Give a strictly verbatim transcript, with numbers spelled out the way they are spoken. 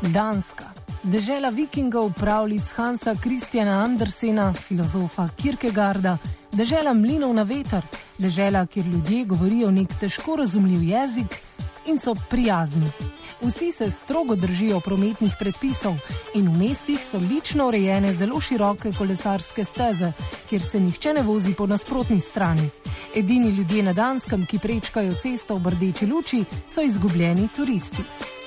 Danska. Dežela vikingov, pravljic Hansa Christiana Andersena, filozofa Kierkegaarda, dežela mlinov na veter, dežela, kjer ljudje govorijo nek težko razumljiv jezik in so prijazni. Vsi se strogo držijo prometnih predpisov in v mestih so lično urejene zelo široke kolesarske steze, kjer se nihče ne vozi po nasprotni strani. Edini ljudje na Danskem, ki prečkajo cesto ob rdeči luči, so izgubljeni turisti.